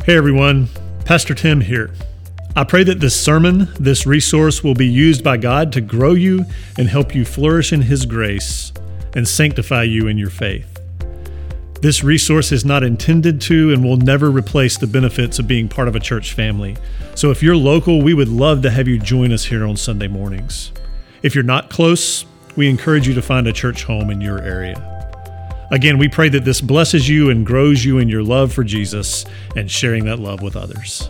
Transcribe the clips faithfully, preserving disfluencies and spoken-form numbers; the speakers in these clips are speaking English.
Hey everyone, Pastor Tim here. I pray that this sermon, this resource will be used by God to grow you and help you flourish in His grace and sanctify you in your faith. This resource is not intended to and will never replace the benefits of being part of a church family. So if you're local, we would love to have you join us here on Sunday mornings. If you're not close, we encourage you to find a church home in your area. Again, we pray that this blesses you and grows you in your love for Jesus and sharing that love with others.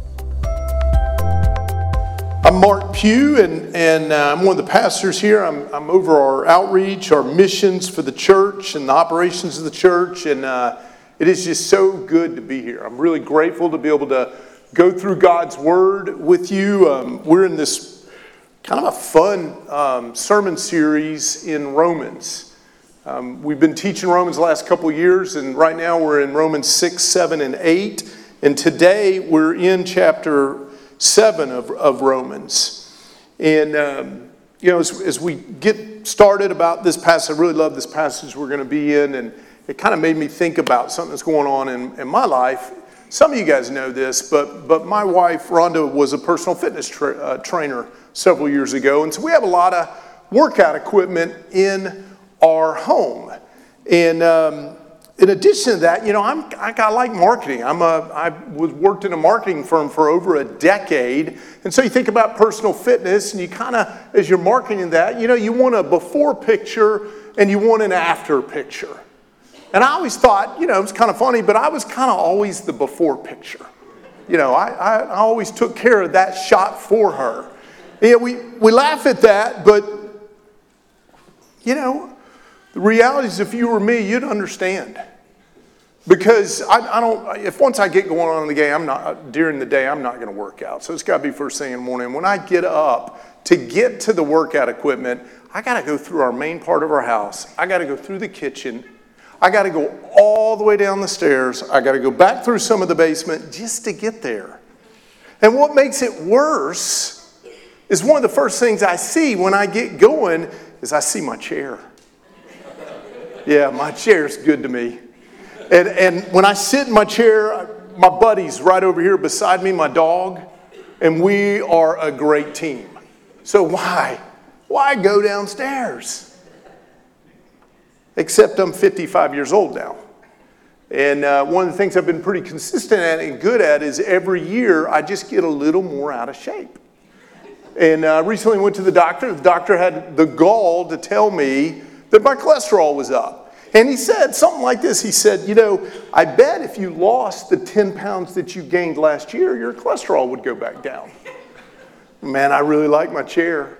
I'm Mark Pugh, and, and uh, I'm one of the pastors here. I'm, I'm over our outreach, our missions for the church and the operations of the church, and uh, it is just so good to be here. I'm really grateful to be able to go through God's Word with you. Um, we're in this kind of a fun um, sermon series in Romans. Um, we've been teaching Romans the last couple of years, and right now we're in Romans six, seven, and eight. And today we're in chapter seven of, of Romans. And, um, you know, as, as we get started about this passage, I really love this passage we're going to be in, and it kind of made me think about something that's going on in, in my life. Some of you guys know this, but, but my wife, Rhonda, was a personal fitness tra- uh, trainer several years ago, and so we have a lot of workout equipment in our home. And um, in addition to that, you know, I'm, I, I like marketing. I'm a, I was worked in a marketing firm for over a decade. And so you think about personal fitness, and you kind of, as you're marketing that, you know, you want a before picture and you want an after picture. And I always thought, you know, it's kind of funny, but I was kind of always the before picture. You know, I, I, I always took care of that shot for her. Yeah, we, we laugh at that, but, you know, the reality is, if you were me, you'd understand. Because I, I don't, if once I get going on in the game, I'm not, during the day, I'm not going to work out. So it's got to be first thing in the morning. When I get up to get to the workout equipment, I got to go through our main part of our house. I got to go through the kitchen. I got to go all the way down the stairs. I got to go back through some of the basement just to get there. And what makes it worse is one of the first things I see when I get going is I see my chair. Yeah, my chair's good to me. And and when I sit in my chair, my buddy's right over here beside me, my dog, and we are a great team. So why? Why go downstairs? Except I'm fifty-five years old now. And uh, one of the things I've been pretty consistent at and good at is every year I just get a little more out of shape. And I uh, recently went to the doctor. The doctor had the gall to tell me that my cholesterol was up. And he said something like this. He said, you know, I bet if you lost the ten pounds that you gained last year, your cholesterol would go back down. Man, I really like my chair.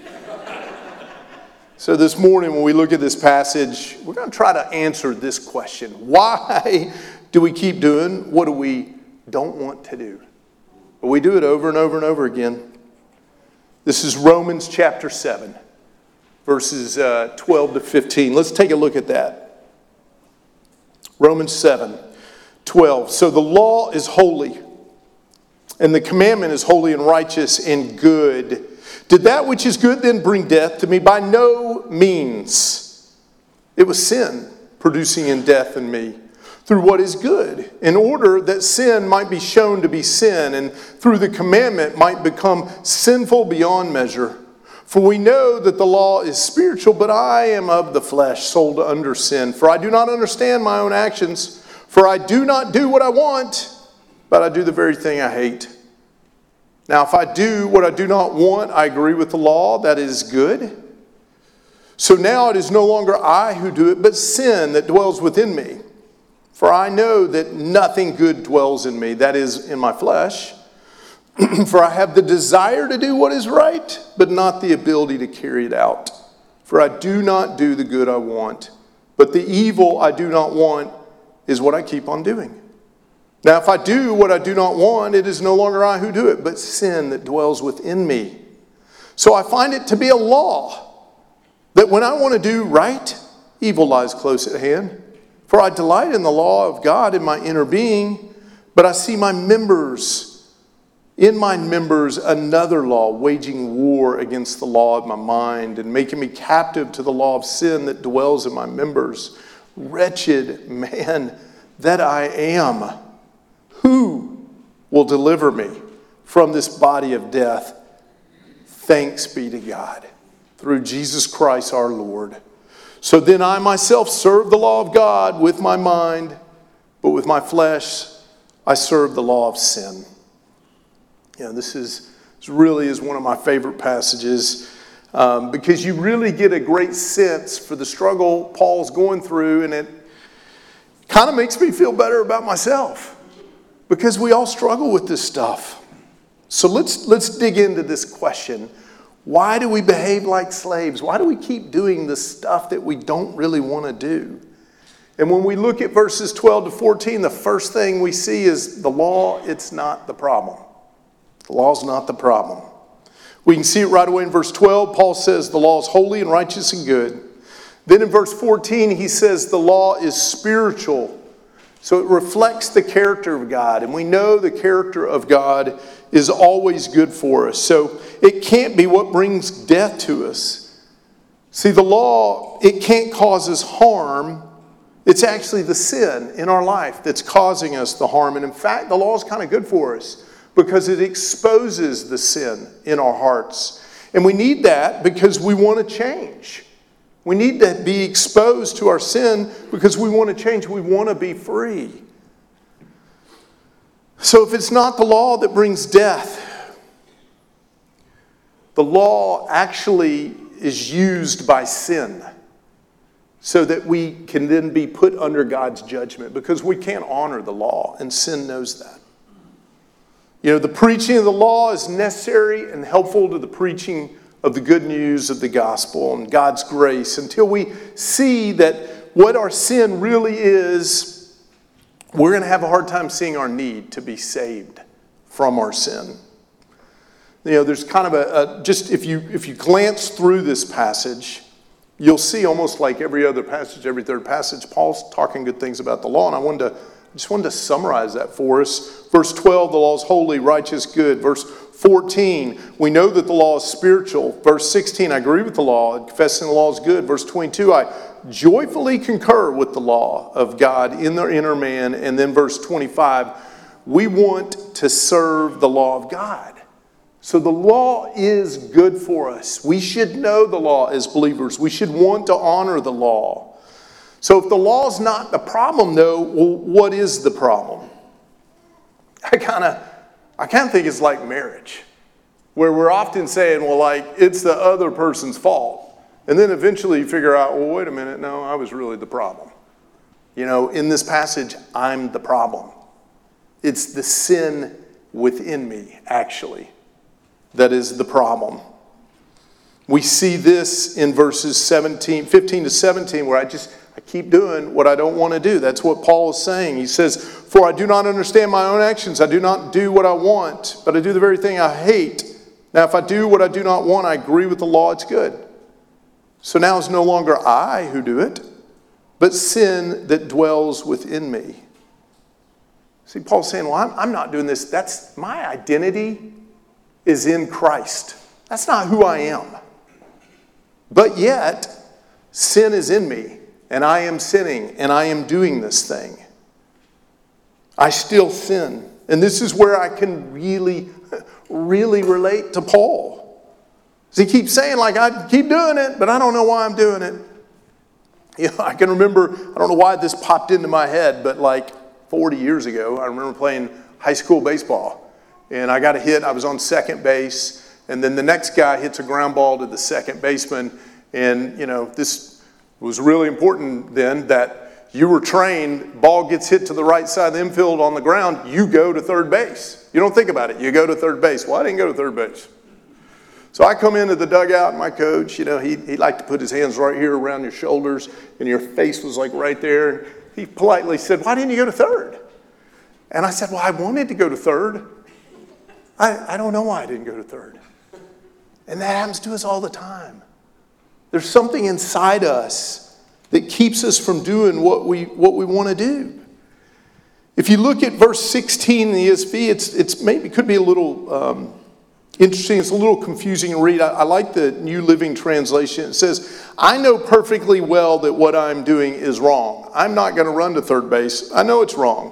So this morning when we look at this passage, we're going to try to answer this question. Why do we keep doing what we don't want to do? But we do it over and over and over again. This is Romans chapter seven. Verses uh, twelve to fifteen. Let's take a look at that. Romans seven, twelve. So the law is holy, and the commandment is holy and righteous and good. Did that which is good then bring death to me? By no means. It was sin producing in death in me through what is good, in order that sin might be shown to be sin, and through the commandment might become sinful beyond measure. For we know that the law is spiritual, but I am of the flesh, sold under sin. For I do not understand my own actions. For I do not do what I want, but I do the very thing I hate. Now, if I do what I do not want, I agree with the law, that is good. So now it is no longer I who do it, but sin that dwells within me. For I know that nothing good dwells in me, that is, in my flesh. For I have the desire to do what is right, but not the ability to carry it out. For I do not do the good I want, but the evil I do not want is what I keep on doing. Now, if I do what I do not want, it is no longer I who do it, but sin that dwells within me. So I find it to be a law that when I want to do right, evil lies close at hand. For I delight in the law of God in my inner being, but I see my members In my members, another law, waging war against the law of my mind and making me captive to the law of sin that dwells in my members. Wretched man that I am, Who will deliver me from this body of death? Thanks be to God, through Jesus Christ our Lord. So then I myself serve the law of God with my mind, but with my flesh I serve the law of sin. You know, this is this really is one of my favorite passages um, because you really get a great sense for the struggle Paul's going through, and it kind of makes me feel better about myself because we all struggle with this stuff. So let's let's dig into this question. Why do we behave like slaves? Why do we keep doing the stuff that we don't really want to do? And when we look at verses twelve to fourteen, the first thing we see is the law, it's not the problem. The law's not the problem. We can see it right away in verse twelve. Paul says the law is holy and righteous and good. Then in verse fourteen, he says the law is spiritual. So it reflects the character of God. And we know the character of God is always good for us. So it can't be what brings death to us. See, the law, it can't cause us harm. It's actually the sin in our life that's causing us the harm. And in fact, the law is kind of good for us because it exposes the sin in our hearts. And we need that because we want to change. We need to be exposed to our sin because we want to change. We want to be free. So if it's not the law that brings death, the law actually is used by sin so that we can then be put under God's judgment because we can't honor the law, and sin knows that. You know, the preaching of the law is necessary and helpful to the preaching of the good news of the gospel and God's grace until we see that what our sin really is, we're going to have a hard time seeing our need to be saved from our sin. You know, there's kind of a, a just if you if you glance through this passage, you'll see almost like every other passage, every third passage, Paul's talking good things about the law, and I wanted to I just wanted to summarize that for us. Verse twelve, the law is holy, righteous, good. Verse fourteen, we know that the law is spiritual. Verse sixteen, I agree with the law, confessing the law is good. Verse twenty-two, I joyfully concur with the law of God in their inner man. And then verse twenty-five, we want to serve the law of God. So the law is good for us. We should know the law as believers. We should want to honor the law. So if the law is not the problem, though, well, what is the problem? I kind of I kind of think it's like marriage, where we're often saying, well, like, it's the other person's fault. And then eventually you figure out, well, wait a minute, no, I was really the problem. You know, in this passage, I'm the problem. It's the sin within me, actually, that is the problem. We see this in verses seventeen, fifteen to seventeen, where I just, I keep doing what I don't want to do. That's what Paul is saying. He says, for I do not understand my own actions. I do not do what I want, but I do the very thing I hate. Now, if I do what I do not want, I agree with the law, it's good. So now it's no longer I who do it, but sin that dwells within me. See, Paul's saying, well, I'm, I'm not doing this. That's my identity is in Christ. That's not who I am. But yet, sin is in me, and I am sinning, and I am doing this thing. I still sin. And this is where I can really, really relate to Paul. He keeps saying, like, I keep doing it, but I don't know why I'm doing it. You know, I can remember, I don't know why this popped into my head, but like forty years ago, I remember playing high school baseball. And I got a hit, I was on second base, and then the next guy hits a ground ball to the second baseman. And, you know, this was really important then that you were trained, ball gets hit to the right side of the infield on the ground, you go to third base. You don't think about it, you go to third base. Well, I didn't go to third base. So I come into the dugout, and my coach, you know, he he liked to put his hands right here around your shoulders, and your face was like right there. He politely said, why didn't you go to third? And I said, well, I wanted to go to third. I, I don't know why I didn't go to third. And that happens to us all the time. There's something inside us that keeps us from doing what we what we want to do. If you look at verse sixteen in the E S V, it's it's maybe could be a little um, interesting. It's a little confusing to read. I, I like the New Living Translation. It says, I know perfectly well that what I'm doing is wrong. I'm not going to run to third base. I know it's wrong.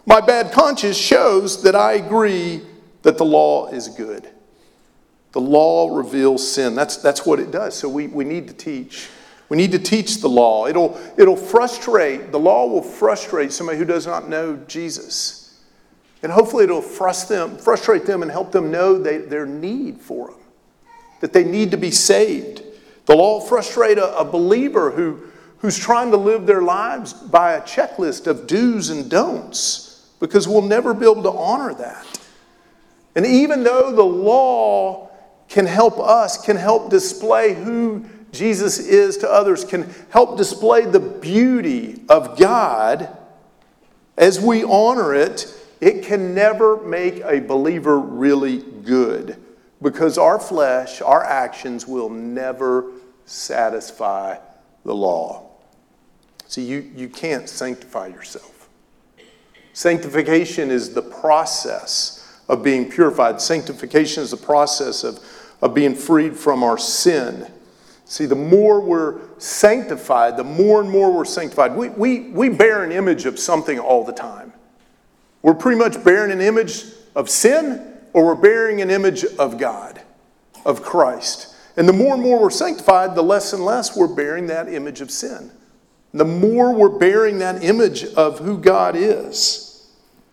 My bad conscience shows that I agree that the law is good. The law reveals sin. That's, that's what it does. So we, we need to teach. We need to teach the law. It'll, it'll frustrate, the law will frustrate somebody who does not know Jesus. And hopefully it'll frust them, frustrate them and help them know they, their need for him, that they need to be saved. The law will frustrate a, a believer who, who's trying to live their lives by a checklist of do's and don'ts, because we'll never be able to honor that. And even though the law can help us, can help display who Jesus is to others, can help display the beauty of God, as we honor it, it can never make a believer really good, because our flesh, our actions will never satisfy the law. See, you, you can't sanctify yourself. Sanctification is the process of being purified. Sanctification is the process of, of being freed from our sin. See, the more we're sanctified, the more and more we're sanctified. We, we, we bear an image of something all the time. We're pretty much bearing an image of sin, or we're bearing an image of God, of Christ. And the more and more we're sanctified, the less and less we're bearing that image of sin. The more we're bearing that image of who God is.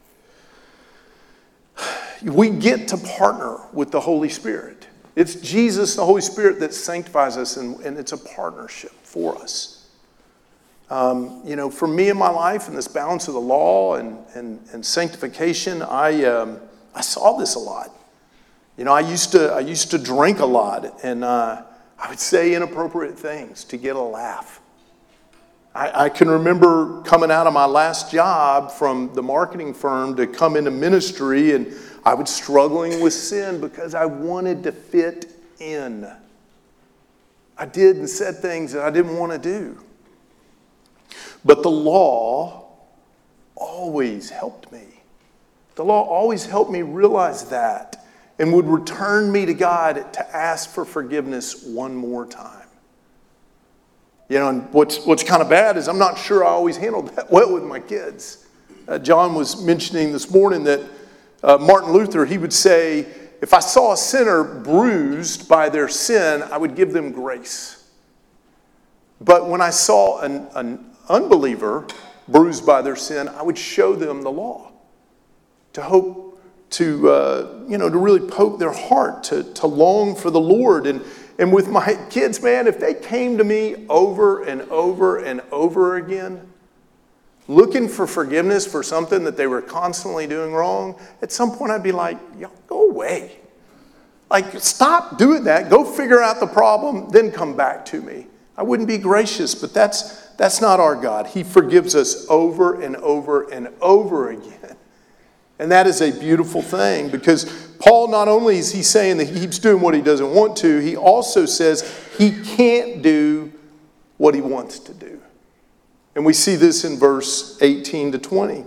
We get to partner with the Holy Spirit. It's Jesus, the Holy Spirit, that sanctifies us, and, and it's a partnership for us. Um, you know, for me in my life, and this balance of the law and, and, and sanctification, I um, I saw this a lot. You know, I used to I used to drink a lot, and uh, I would say inappropriate things to get a laugh. I, I can remember coming out of my last job from the marketing firm to come into ministry, and I was struggling with sin because I wanted to fit in. I did and said things that I didn't want to do. But the law always helped me. The law always helped me realize that, and would return me to God to ask for forgiveness one more time. You know, and what's, what's kind of bad is I'm not sure I always handled that well with my kids. Uh, John was mentioning this morning that uh, Martin Luther, he would say, if I saw a sinner bruised by their sin, I would give them grace. But when I saw an, an unbeliever bruised by their sin, I would show them the law, to hope to, uh, you know, to really poke their heart, to, to long for the Lord. And, and with my kids, man, if they came to me over and over and over again, looking for forgiveness for something that they were constantly doing wrong, at some point I'd be like, y'all go away. Like, stop doing that. Go figure out the problem, then come back to me. I wouldn't be gracious, but that's that's not our God. He forgives us over and over and over again. And that is a beautiful thing, because Paul, not only is he saying that he keeps doing what he doesn't want to, he also says he can't do what he wants to do. And we see this in verse eighteen to twenty.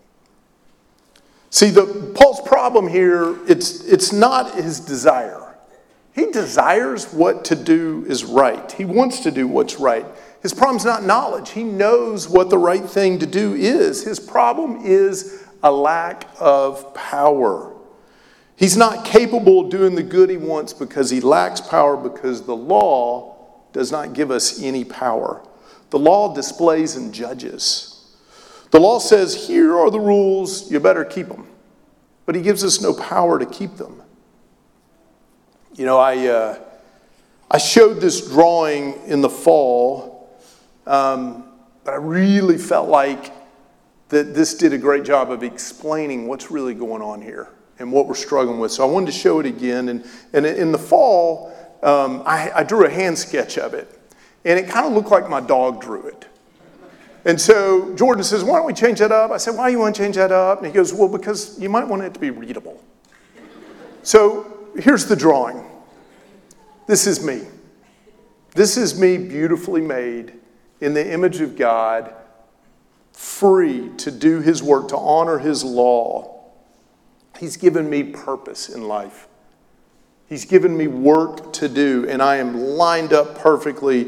See, the Paul's problem here, it's, it's not his desire. He desires what to do is right. He wants to do what's right. His problem's not knowledge. He knows what the right thing to do is. His problem is a lack of power. He's not capable of doing the good he wants because he lacks power, because the law does not give us any power. The law displays and judges. The law says, here are the rules, you better keep them. But he gives us no power to keep them. You know, I uh, I showed this drawing in the fall, um, but I really felt like that this did a great job of explaining what's really going on here and what we're struggling with. So I wanted to show it again. And, and in the fall, um, I, I drew a hand sketch of it. And it kind of looked like my dog drew it. And so Jordan says, why don't we change that up? I said, why do you want to change that up? And he goes, well, because you might want it to be readable. So here's the drawing. This is me. This is me beautifully made in the image of God, free to do his work, to honor his law. He's given me purpose in life. He's given me work to do, and I am lined up perfectly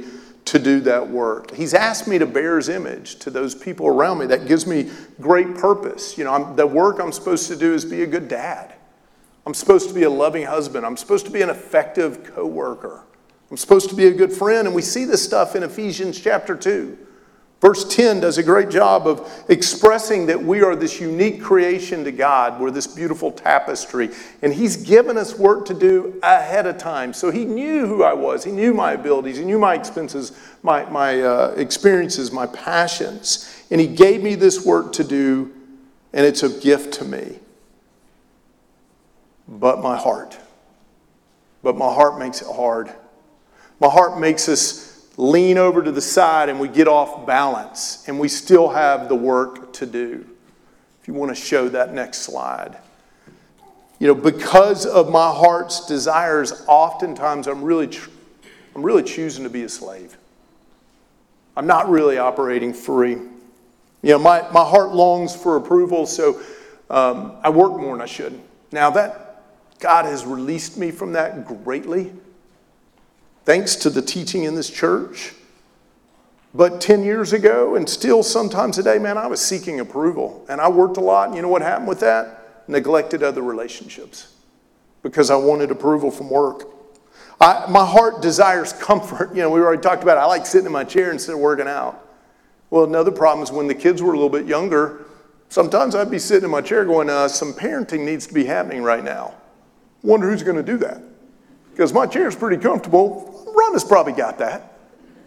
to do that work. He's asked me to bear his image to those people around me. That gives me great purpose. You know, I'm, the work I'm supposed to do is be a good dad. I'm supposed to be a loving husband. I'm supposed to be an effective co-worker. I'm supposed to be a good friend. And we see this stuff in Ephesians chapter two. Verse ten does a great job of expressing that we are this unique creation to God. We're this beautiful tapestry. And he's given us work to do ahead of time. So he knew who I was. He knew my abilities. He knew my expenses, my, my uh, experiences, my passions. And he gave me this work to do, and it's a gift to me. But my heart. But my heart makes it hard. My heart makes us lean over to the side and we get off balance and we still have the work to do. If you want to show that next slide. You know, because of my heart's desires, oftentimes I'm really, tr- I'm really choosing to be a slave. I'm not really operating free. You know, my, my heart longs for approval, so um, I work more than I should. Now that God has released me from that greatly, thanks to the teaching in this church. But ten years ago, and still sometimes today, man, I was seeking approval. And I worked a lot, and you know what happened with that? Neglected other relationships. Because I wanted approval from work. I, my heart desires comfort. You know, we already talked about it. I like sitting in my chair instead of working out. Well, another problem is when the kids were a little bit younger, sometimes I'd be sitting in my chair going, uh, some parenting needs to be happening right now. Wonder who's going to do that. Because my chair's pretty comfortable. Ron has probably got that.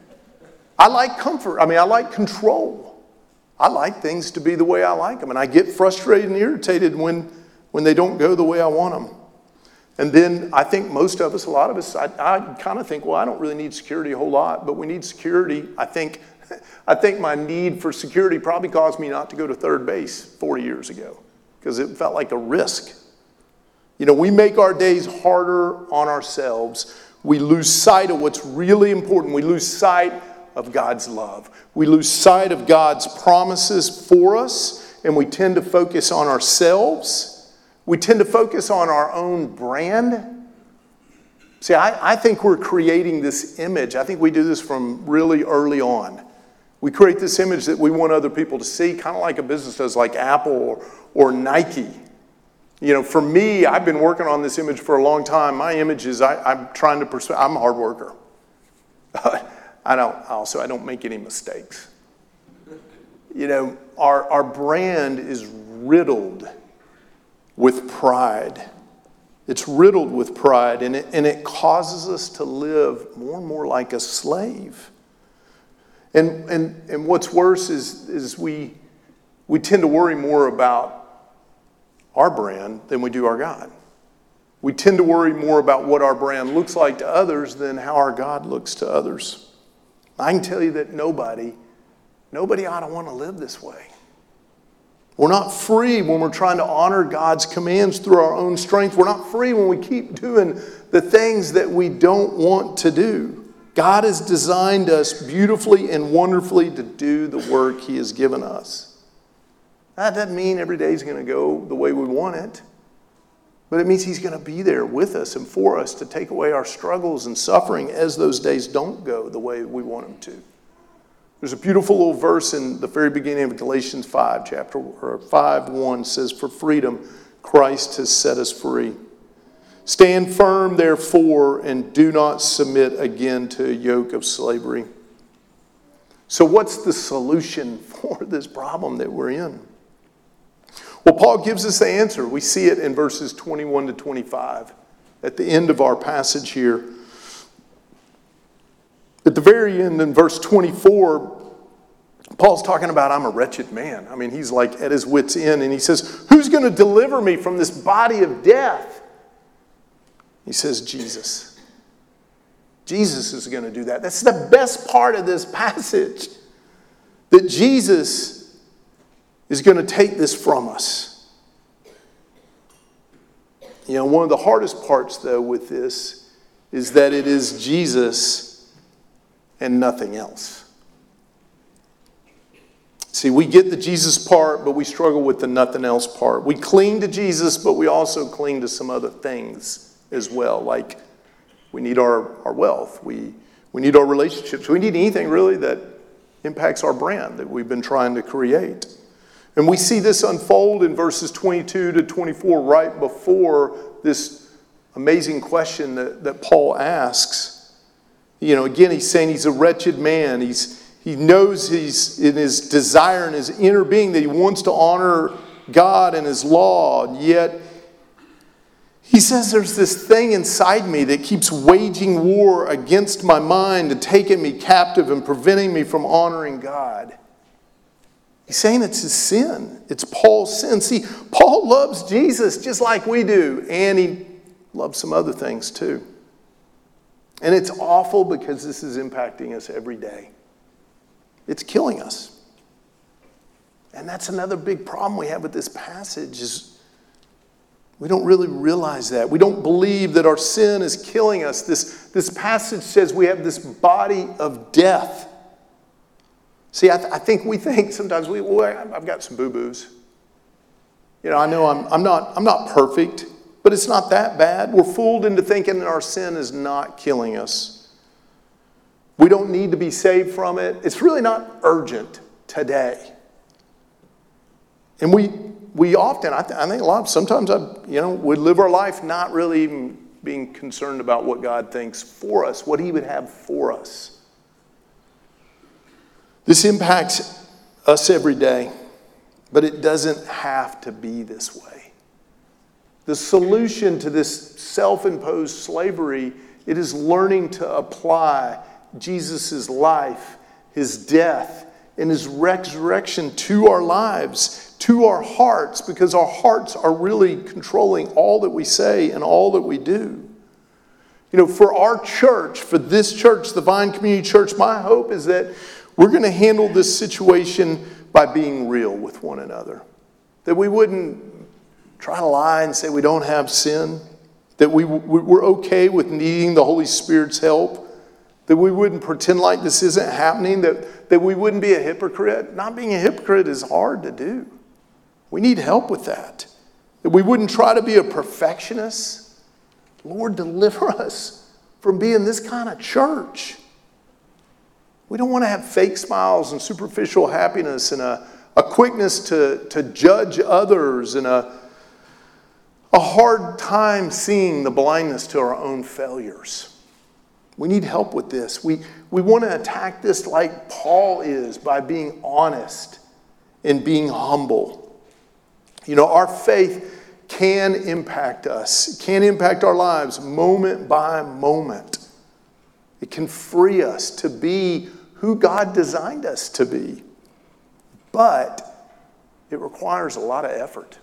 I like comfort. I mean, I like control. I like things to be the way I like them. And I get frustrated and irritated when, when they don't go the way I want them. And then I think most of us, a lot of us, I, I kind of think, well, I don't really need security a whole lot. But we need security. I think, I think my need for security probably caused me not to go to third base forty years ago. Because it felt like a risk. You know, we make our days harder on ourselves. We lose sight of what's really important. We lose sight of God's love. We lose sight of God's promises for us, and we tend to focus on ourselves. We tend to focus on our own brand. See, I, I think we're creating this image. I think we do this from really early on. We create this image that we want other people to see, kind of like a business does, like Apple or, or Nike. You know, for me, I've been working on this image for a long time. My image is I, I'm trying to pursue, I'm a hard worker. I don't, also, I don't make any mistakes. You know, our, our brand is riddled with pride. It's riddled with pride, and it, and it causes us to live more and more like a slave. And, and, and what's worse is, is we, we tend to worry more about our brand than we do our God. We tend to worry more about what our brand looks like to others than how our God looks to others. I can tell you that nobody, nobody ought to want to live this way. We're not free when we're trying to honor God's commands through our own strength. We're not free when we keep doing the things that we don't want to do. God has designed us beautifully and wonderfully to do the work He has given us. That doesn't mean every day is going to go the way we want it. But it means He's going to be there with us and for us to take away our struggles and suffering as those days don't go the way we want them to. There's a beautiful little verse in the very beginning of Galatians five, chapter or five one says, "For freedom Christ has set us free. Stand firm, therefore, and do not submit again to a yoke of slavery." So what's the solution for this problem that we're in? Well, Paul gives us the answer. We see it in verses twenty-one to twenty-five at the end of our passage here. At the very end, in verse twenty-four, Paul's talking about, I'm a wretched man. I mean, he's like at his wit's end, and he says, who's going to deliver me from this body of death? He says, Jesus. Jesus is going to do that. That's the best part of this passage, that Jesus is going to take this from us. You know, one of the hardest parts, though, with this is that it is Jesus and nothing else. See, we get the Jesus part, but we struggle with the nothing else part. We cling to Jesus, but we also cling to some other things as well, like we need our, our wealth. We, We need our relationships. We need anything really that impacts our brand that we've been trying to create. And we see this unfold in verses twenty-two to twenty-four, right before this amazing question that, that Paul asks. You know, again, he's saying he's a wretched man. He's He knows he's in his desire and his inner being that he wants to honor God and his law. And yet, he says there's this thing inside me that keeps waging war against my mind and taking me captive and preventing me from honoring God. He's saying it's his sin. It's Paul's sin. See, Paul loves Jesus just like we do. And he loves some other things too. And it's awful because this is impacting us every day. It's killing us. And that's another big problem we have with this passage is we don't really realize that. We don't believe that our sin is killing us. This, this passage says we have this body of death. See, I, th- I think we think sometimes, we, well, I've got some boo-boos. You know, I know I'm, I'm, not, I'm not perfect, but it's not that bad. We're fooled into thinking that our sin is not killing us. We don't need to be saved from it. It's really not urgent today. And we we often, I, th- I think a lot, sometimes, I, you know, we live our life not really even being concerned about what God thinks for us, what he would have for us. This impacts us every day, but it doesn't have to be this way. The solution to this self-imposed slavery, it is learning to apply Jesus' life, his death, and his resurrection to our lives, to our hearts, because our hearts are really controlling all that we say and all that we do. You know, for our church, for this church, the Vine Community Church, my hope is that we're going to handle this situation by being real with one another. That we wouldn't try to lie and say we don't have sin. That we, we're okay with needing the Holy Spirit's help. That we wouldn't pretend like this isn't happening. That, that we wouldn't be a hypocrite. Not being a hypocrite is hard to do. We need help with that. That we wouldn't try to be a perfectionist. Lord, deliver us from being this kind of church. We don't want to have fake smiles and superficial happiness and a, a quickness to, to judge others and a, a hard time seeing the blindness to our own failures. We need help with this. We, we want to attack this like Paul is, by being honest and being humble. You know, our faith can impact us. It can impact our lives moment by moment. It can free us to be who God designed us to be. But it requires a lot of effort.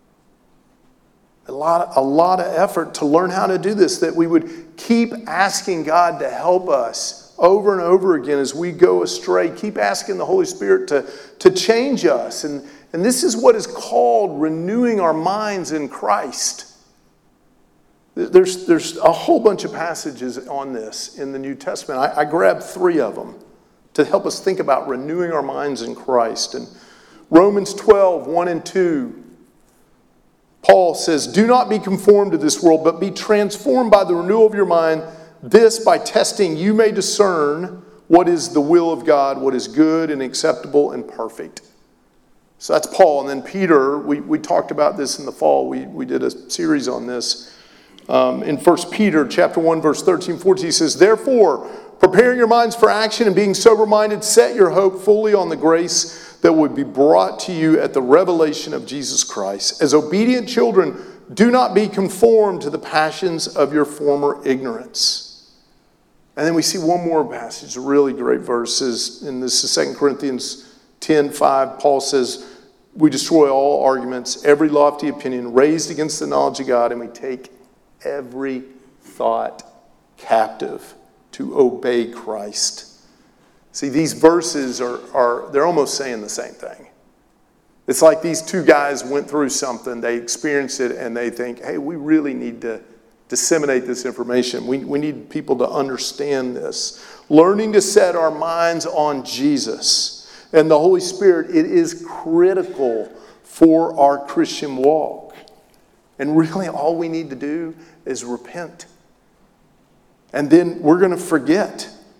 A lot, a lot of effort to learn how to do this, that we would keep asking God to help us over and over again as we go astray. Keep asking the Holy Spirit to, to change us. And, and this is what is called renewing our minds in Christ. There's, there's a whole bunch of passages on this in the New Testament. I, I grabbed three of them to help us think about renewing our minds in Christ. And Romans twelve, one and two, Paul says, "Do not be conformed to this world, but be transformed by the renewal of your mind. This, by testing, you may discern what is the will of God, what is good and acceptable and perfect." So that's Paul. And then Peter, we, we talked about this in the fall. We, we did a series on this. Um, in First Peter chapter one, verse thirteen, fourteen, he says, "Therefore, preparing your minds for action and being sober-minded, set your hope fully on the grace that would be brought to you at the revelation of Jesus Christ. As obedient children, do not be conformed to the passions of your former ignorance." And then we see one more passage, a really great verses. And this is Second Corinthians ten, five. Paul says, "We destroy all arguments, every lofty opinion raised against the knowledge of God, and we take every thought captive to obey Christ." See, these verses are, are they're almost saying the same thing. It's like these two guys went through something, they experienced it, and they think, hey, we really need to disseminate this information. We, we need people to understand this. Learning to set our minds on Jesus and the Holy Spirit, it is critical for our Christian walk. And really all we need to do is repent. And then we're going to forget.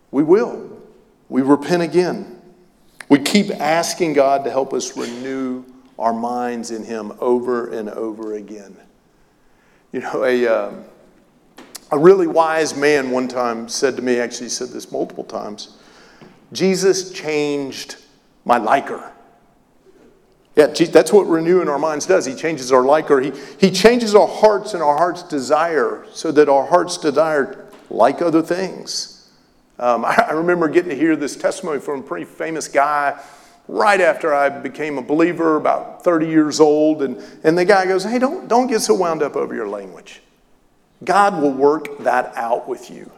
we will. We repent again. We keep asking God to help us renew our minds in him over and over again. You know, a, uh, a really wise man one time said to me, actually he said this multiple times, Jesus changed my liker. Yeah, that's what renewing our minds does. He changes our liker. He, he changes our hearts and our heart's desire so that our heart's desire like other things. Um, I, I remember getting to hear this testimony from a pretty famous guy right after I became a believer, about thirty years old. And, and the guy goes, hey, don't, don't get so wound up over your language. God will work that out with you.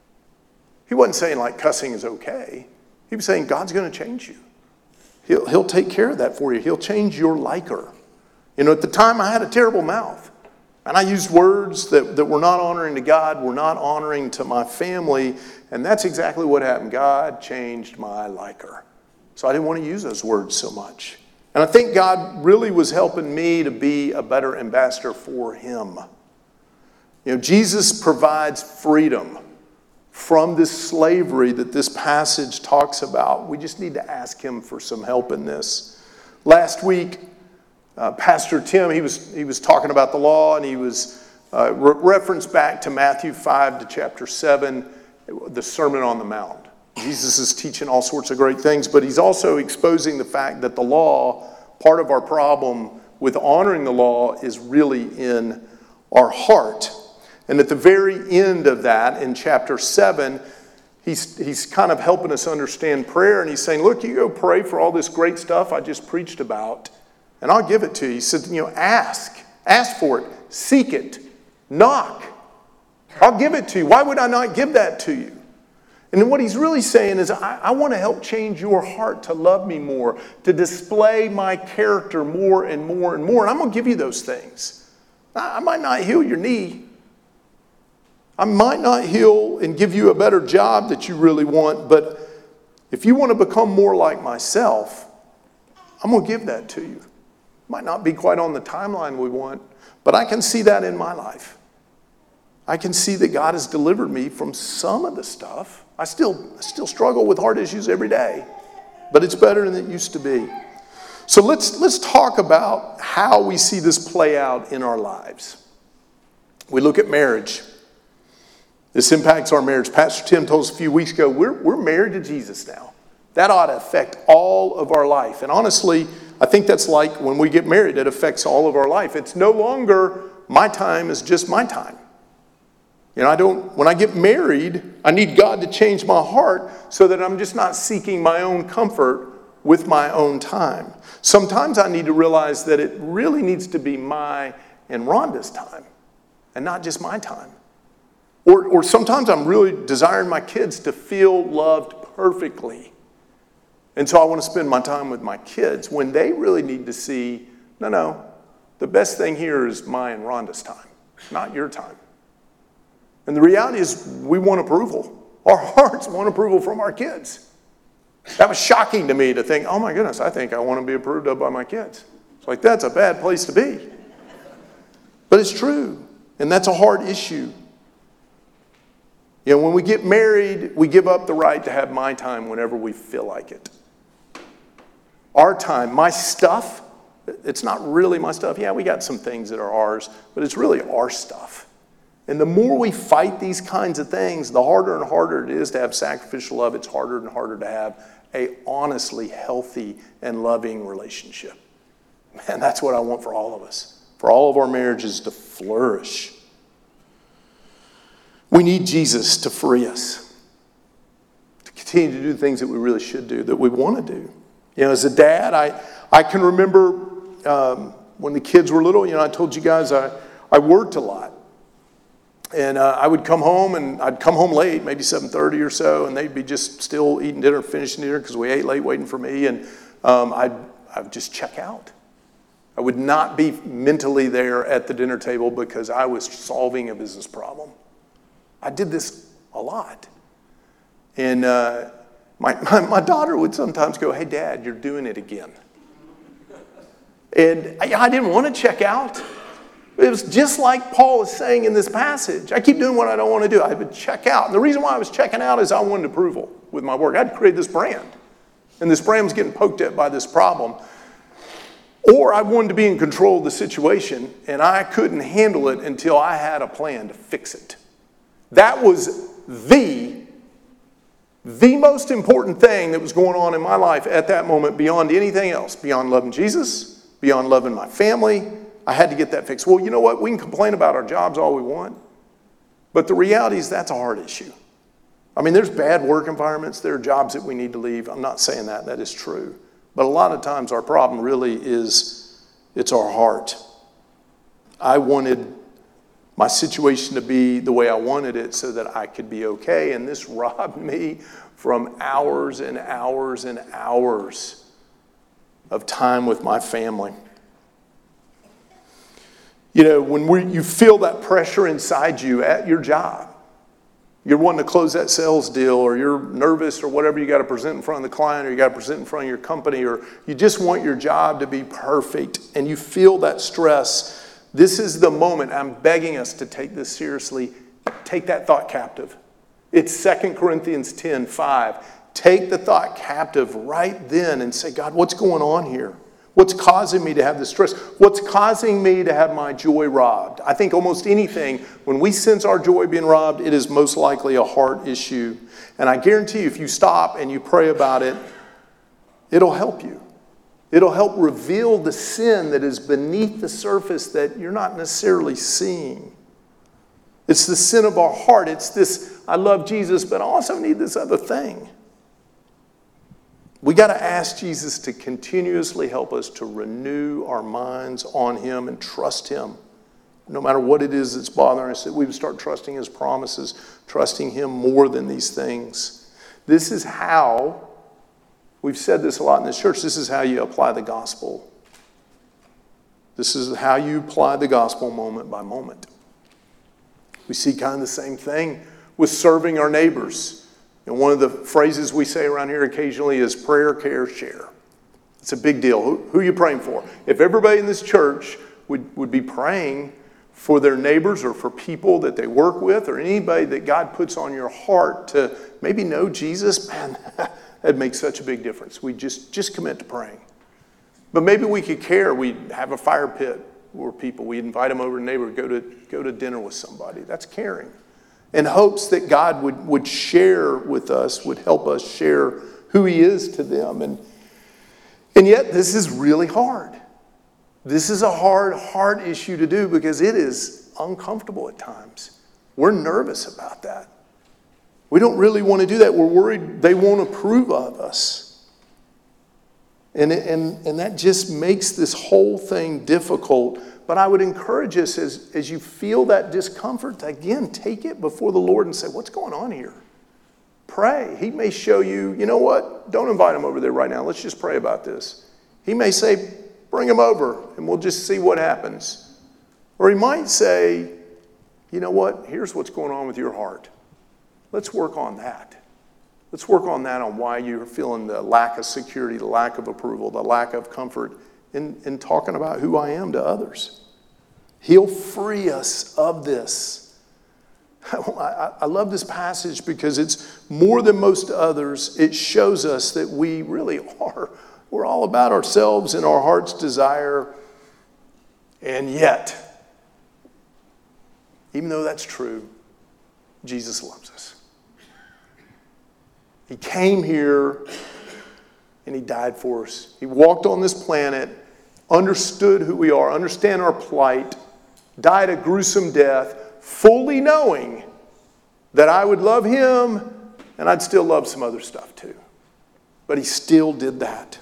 He wasn't saying like cussing is okay. He was saying God's going to change you. He'll, he'll take care of that for you. He'll change your liker. You know, at the time I had a terrible mouth. And I used words that, that were not honoring to God, were not honoring to my family. And that's exactly what happened. God changed my liker. So I didn't want to use those words so much. And I think God really was helping me to be a better ambassador for him. You know, Jesus provides freedom from this slavery that this passage talks about. We just need to ask him for some help in this. Last week, uh, Pastor Tim, he was he was talking about the law, and he was uh, re- referenced back to Matthew five to chapter seven, the Sermon on the Mount. Jesus is teaching all sorts of great things, but he's also exposing the fact that the law, part of our problem with honoring the law, is really in our heart. And at the very end of that, in chapter seven, he's, he's kind of helping us understand prayer. And he's saying, look, you go pray for all this great stuff I just preached about, and I'll give it to you. He said, you know, ask. Ask for it. Seek it. Knock. I'll give it to you. Why would I not give that to you? And then what he's really saying is, I, I want to help change your heart to love me more, to display my character more and more and more. And I'm going to give you those things. I, I might not heal your knee. I might not heal and give you a better job that you really want, but if you want to become more like myself, I'm going to give that to you. Might not be quite on the timeline we want, but I can see that in my life. I can see that God has delivered me from some of the stuff. I still, I still struggle with heart issues every day, but it's better than it used to be. So let's, let's talk about how we see this play out in our lives. We look at marriage. This impacts our marriage. Pastor Tim told us a few weeks ago, we're, we're married to Jesus now. That ought to affect all of our life. And honestly, I think that's like when we get married, it affects all of our life. It's no longer my time is just my time. You know, I don't, when I get married, I need God to change my heart so that I'm just not seeking my own comfort with my own time. Sometimes I need to realize that it really needs to be my and Rhonda's time and not just my time. Or, or sometimes I'm really desiring my kids to feel loved perfectly. And so I want to spend my time with my kids when they really need to see, no, no, the best thing here is my and Rhonda's time, not your time. And the reality is we want approval. Our hearts want approval from our kids. That was shocking to me to think, oh my goodness, I think I want to be approved of by my kids. It's like, that's a bad place to be. But it's true. And that's a hard issue. You know, when we get married, we give up the right to have my time whenever we feel like it. Our time, my stuff, it's not really my stuff. Yeah, we got some things that are ours, but it's really our stuff. And the more we fight these kinds of things, the harder and harder it is to have sacrificial love. It's harder and harder to have a honestly healthy and loving relationship. Man, that's what I want for all of us, for all of our marriages to flourish. We need Jesus to free us, to continue to do things that we really should do, that we want to do. You know, as a dad, I, I can remember um, when the kids were little, you know, I told you guys I, I worked a lot. And uh, I would come home, and I'd come home late, maybe seven thirty or so, and they'd be just still eating dinner, finishing dinner, because we ate late waiting for me, and um, I'd, I'd just check out. I would not be mentally there at the dinner table because I was solving a business problem. I did this a lot. And uh, my, my, my daughter would sometimes go, hey, Dad, you're doing it again. And I, I didn't want to check out. It was just like Paul is saying in this passage. I keep doing what I don't want to do. I would check out. And the reason why I was checking out is I wanted approval with my work. I had to create this brand. And this brand was getting poked at by this problem. Or I wanted to be in control of the situation, and I couldn't handle it until I had a plan to fix it. That was the, the most important thing that was going on in my life at that moment beyond anything else, beyond loving Jesus, beyond loving my family. I had to get that fixed. Well, you know what? We can complain about our jobs all we want, but the reality is that's a hard issue. I mean, there's bad work environments. There are jobs that we need to leave. I'm not saying that. That is true. But a lot of times our problem really is, it's our heart. I wanted my situation to be the way I wanted it so that I could be okay. And this robbed me from hours and hours and hours of time with my family. You know, when we, you feel that pressure inside you at your job, you're wanting to close that sales deal, or you're nervous, or whatever you got to present in front of the client, or you got to present in front of your company, or you just want your job to be perfect, and you feel that stress. This is the moment. I'm begging us to take this seriously. Take that thought captive. It's Second Corinthians ten five. Take the thought captive right then and say, God, what's going on here? What's causing me to have this stress? What's causing me to have my joy robbed? I think almost anything, when we sense our joy being robbed, it is most likely a heart issue. And I guarantee you, if you stop and you pray about it, it'll help you. It'll help reveal the sin that is beneath the surface that you're not necessarily seeing. It's the sin of our heart. It's this, I love Jesus, but I also need this other thing. We got to ask Jesus to continuously help us to renew our minds on him and trust him. No matter what it is that's bothering us, that we would start trusting his promises, trusting him more than these things. This is how, we've said this a lot in this church, this is how you apply the gospel. This is how you apply the gospel moment by moment. We see kind of the same thing with serving our neighbors. And one of the phrases we say around here occasionally is prayer, care, share. It's a big deal. Who, who are you praying for? If everybody in this church would, would be praying for their neighbors or for people that they work with or anybody that God puts on your heart to maybe know Jesus, man, that'd make such a big difference. We just, just commit to praying. But maybe we could care. We'd have a fire pit where people, we'd invite them over to the neighborhood, go to, go to dinner with somebody. That's caring. In hopes that God would, would share with us, would help us share who he is to them. And, and yet this is really hard. This is a hard, hard issue to do because it is uncomfortable at times. We're nervous about that. We don't really want to do that. We're worried they won't approve of us. And, and, and that just makes this whole thing difficult. But I would encourage us as, as you feel that discomfort, again, take it before the Lord and say, what's going on here? Pray. He may show you, you know what? Don't invite him over there right now. Let's just pray about this. He may say, bring him over and we'll just see what happens. Or he might say, you know what? Here's what's going on with your heart. Let's work on that. Let's work on that, on why you're feeling the lack of security, the lack of approval, the lack of comfort in, in talking about who I am to others. He'll free us of this. I, I love this passage because it's more than most others. It shows us that we really are. We're all about ourselves and our heart's desire. And yet, even though that's true, Jesus loves us. He came here and he died for us. He walked on this planet, understood who we are, understand our plight, died a gruesome death, fully knowing that I would love him and I'd still love some other stuff too. But he still did that.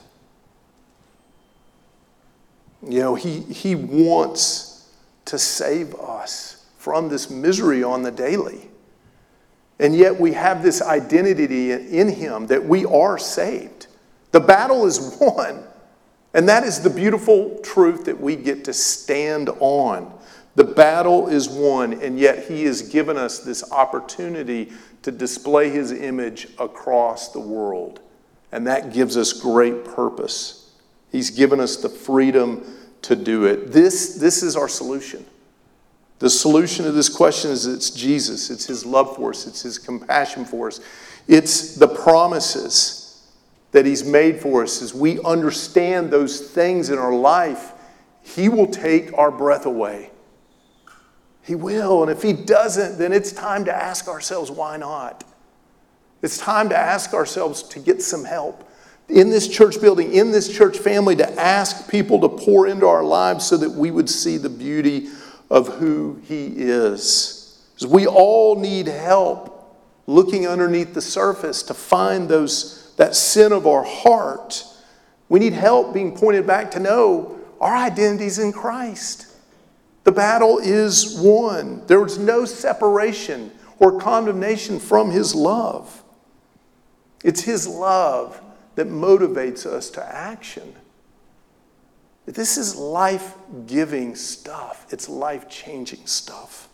You know, he, he wants to save us from this misery on the daily. And yet we have this identity in him that we are saved. The battle is won. And that is the beautiful truth that we get to stand on. The battle is won, and yet he has given us this opportunity to display his image across the world. And that gives us great purpose. He's given us the freedom to do it. This, this is our solution. The solution to this question is it's Jesus. It's his love for us. It's his compassion for us. It's the promises that he's made for us. As we understand those things in our life, he will take our breath away. He will. And if he doesn't, then it's time to ask ourselves, why not? It's time to ask ourselves to get some help in this church building, in this church family, to ask people to pour into our lives so that we would see the beauty of who he is. Because we all need help looking underneath the surface to find those that sin of our heart. We need help being pointed back to know our identity is in Christ. The battle is won. There is no separation or condemnation from his love. It's his love that motivates us to action. This is life-giving stuff. It's life-changing stuff.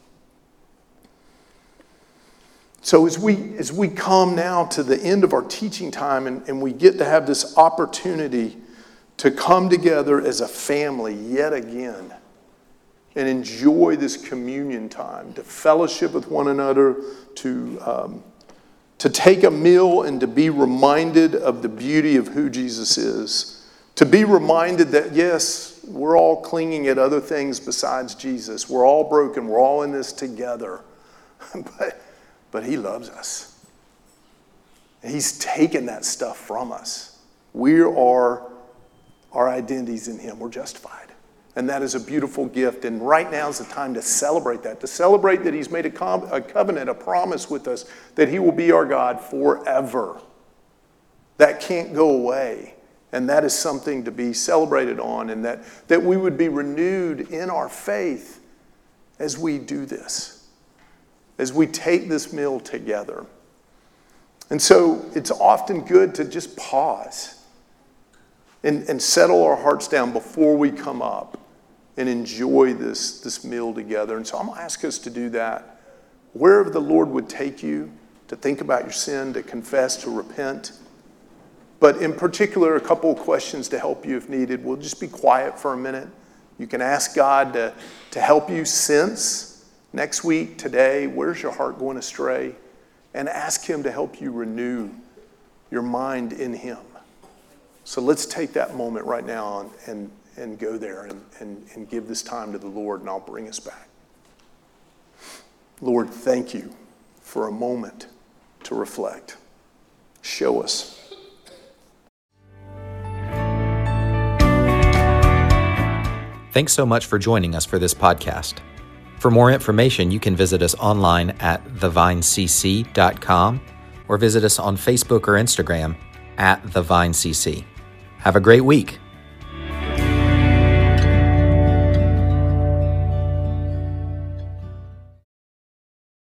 So as we as we come now to the end of our teaching time and, and we get to have this opportunity to come together as a family yet again and enjoy this communion time, to fellowship with one another, to um, to take a meal and to be reminded of the beauty of who Jesus is. To be reminded that, yes, we're all clinging at other things besides Jesus. We're all broken. We're all in this together. but, but he loves us. And he's taken that stuff from us. We are, our identities in him. We're justified. And that is a beautiful gift. And right now is the time to celebrate that. To celebrate that he's made a, com- a covenant, a promise with us that he will be our God forever. That can't go away. And that is something to be celebrated on. And that, that we would be renewed in our faith as we do this. As we take this meal together. And so it's often good to just pause. And, and settle our hearts down before we come up. And enjoy this, this meal together. And so I'm going to ask us to do that. Wherever the Lord would take you, to think about your sin, to confess, to repent. But in particular, a couple of questions to help you if needed. We'll just be quiet for a minute. You can ask God to, to help you sense next week, today, where's your heart going astray? And ask him to help you renew your mind in him. So let's take that moment right now and, and, and go there and, and, and give this time to the Lord, and I'll bring us back. Lord, thank you for a moment to reflect. Show us. Thanks so much for joining us for this podcast. For more information, you can visit us online at the vine c c dot com or visit us on Facebook or Instagram at the vine c c. Have a great week.